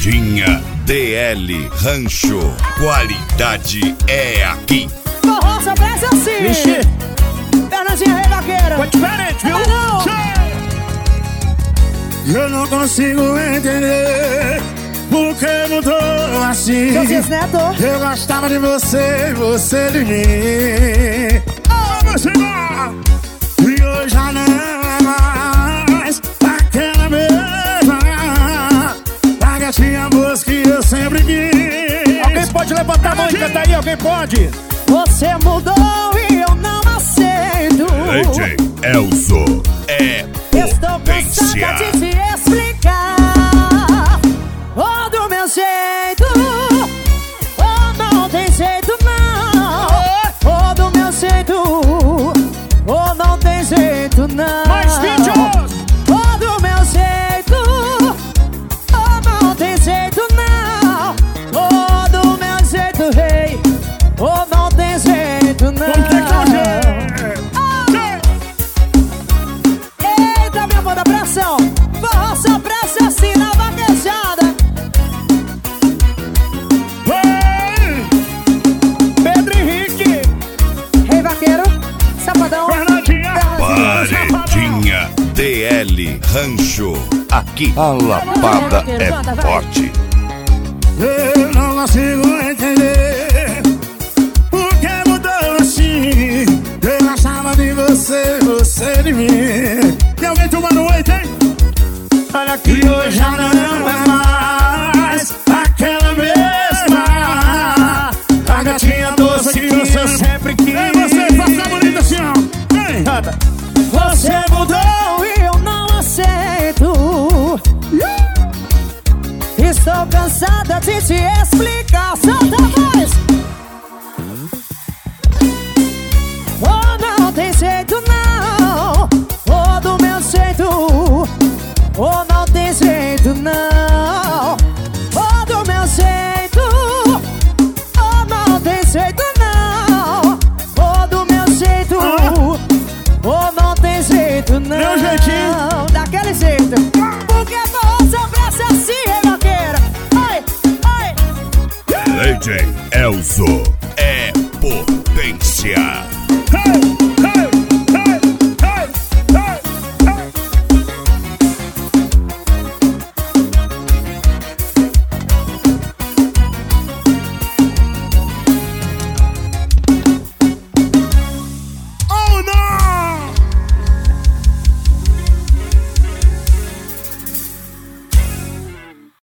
Paredinha DL Rancho, qualidade é aqui. Forró só presta assim. Vixe, Fernandinha Rei Vaqueiro. foi diferente, viu? Eu não consigo entender por que mudou assim. Josias Neto. Eu gostava de você, você de mim. Vamos embora! E hoje já não é mais aquela mesma a gatinha moça que eu sempre quis. Alguém pode levantar a mão e cantar aí? Alguém pode? Você mudou e eu não aceito. DJ Elzo é Estou potência. cansada de te explicar. Oh, do meu jeito. Oh, não tem jeito não. Oh, do meu jeito. Oh, não tem jeito não. Mais vídeos! Oh, do meu jeito. Oh, não tem jeito não. Oh, do meu jeito, rei. Oh, não tem jeito não. Vamos ter que dar um jeito. Eita, minha mão da pressão. Forró só pressa assim na vaquejada. Pedro Henrique! Rei Vaqueiro, Safadão. Fernandinha. Paredinha DL Rancho, aqui a lapada é forte. Eu não consigo entender por que mudou assim. Eu gostava de você, você de mim. Tem alguém tomando oito, hein? Olha que hoje já não é mais aquela mesma a gatinha doce que eu sempre quis. Ei, você, faça bonita assim, ó. Vem, canta. Você mudou e eu não aceito. Estou cansada de te explicar. Solta a voz. Oh, não tem jeito não. Oh, do meu jeito. Oh, não tem jeito não. Oh, do meu jeito. Oh, não tem jeito não. Oh, do meu jeito. Oh, não tem jeito não. Meu jeitinho. Daquele jeito. Porque você presta assim, Rei Vaqueiro. Ai, ai. DJ Elzo é potência.